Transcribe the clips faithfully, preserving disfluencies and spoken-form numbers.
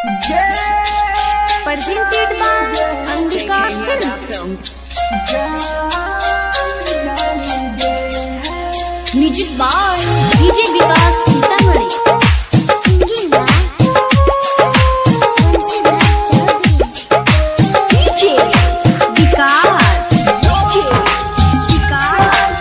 presented by Ambika Films. Music by D J Vikas Sitamarhi. Singing by D J Vikas. D J Vikas.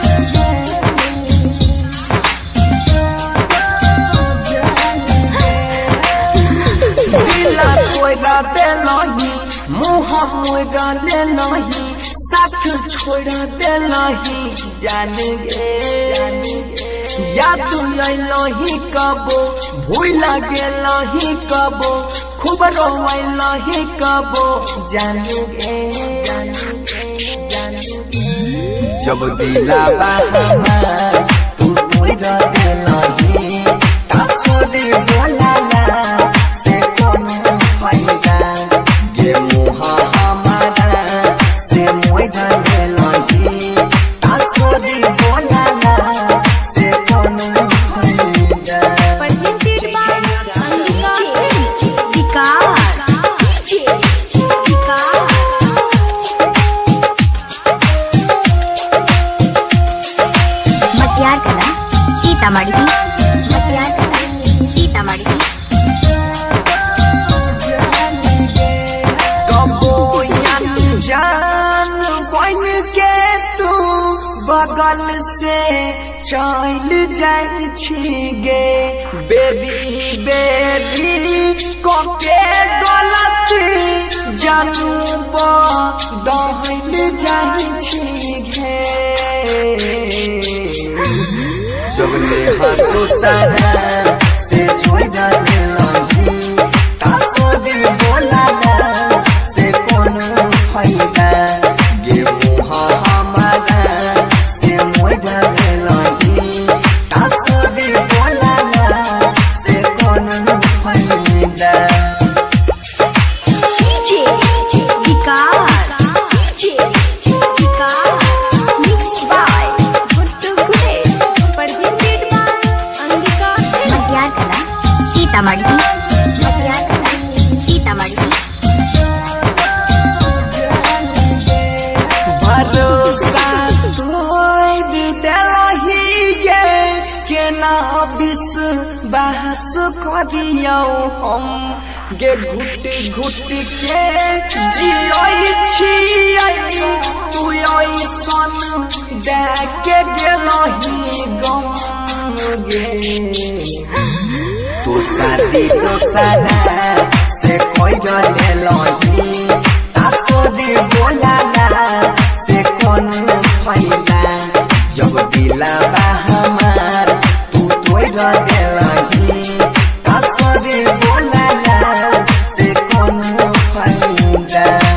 दिला कोइरा दे नहीं मुँह Moira ले नहीं साथ छोड़ दे नहीं जान गे या तू नहीं कबो भूल गे नहीं कबो खूब रोई नहीं कबो जान गे जब दिला हमार तू मोइरा दे नहीं कासुरी बोला से कौन फायदा गे मुँह हमारा से मोइरा दे नहीं कासुरी बोला से कौन फायदा Presented by Ambika Films. Vikas. D J Vikas. मटियार कला सीतामढ़ी मटियार कला सीतामढ़ी कबो जान बन के तू बगल से चल जाई छी गे बेबी बेबी कोके गलती जानू बदल जाई छी गे जब ले हाथों सारा से छोड़ दे नहीं कासुरी बोला से कौन फायदा गे मुँह हमारा से मोइरा दे नहीं कासुरी बोला से कौन फायदा D J Vikas. D J Vikas. Mixed by Guttu Gulesh. Presented by Ambika Films. मटियार कला सीतामढ़ी मटियार कला सीतामढ़ी भरोसा तोड़ देलही गे केना विश्वास करियौ हम गे घुट घुट के जियै छियै तू ऐसन दे के गेलही गम गे तू शादी तो सारा से कोई ले लही कासुरी बोला से कौन फायदा जब दिला हमार तू तोड़ दे लही कासुरी बोला से कौन फायदा